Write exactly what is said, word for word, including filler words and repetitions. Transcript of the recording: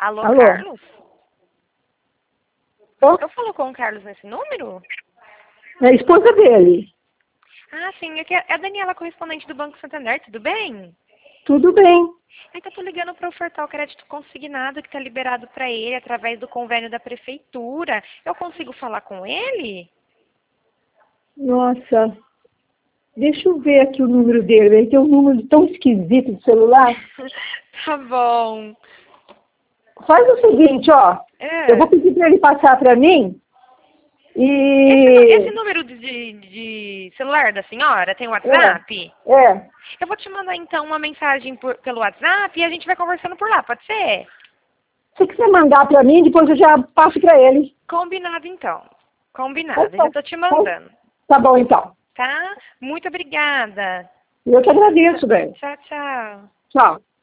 Alô, Alô? Carlos? Ô, Eu falo com o Carlos nesse número? é a esposa dele. Ah, sim, é, que é a Daniela, correspondente do Banco Santander, tudo bem? Tudo bem. É que eu tô ligando para ofertar o crédito consignado que está liberado para ele através do convênio da prefeitura. Eu consigo falar com ele? Nossa, deixa eu ver aqui o número dele. Ele tem um número tão esquisito de celular. Tá bom. Faz o seguinte, ó. É. Eu vou pedir para ele passar para mim. Esse, E... esse número de, de, de celular da senhora tem WhatsApp? É, é. Eu vou te mandar então uma mensagem por- pelo WhatsApp e a gente vai conversando por lá, pode ser? Se quiser mandar para mim, depois eu já passo para ele. Combinado então. Combinado. Eu já Então, tô te mandando. tá bom, então. Tá? Muito obrigada. Eu que agradeço, velho. Tchau, tchau. Tchau.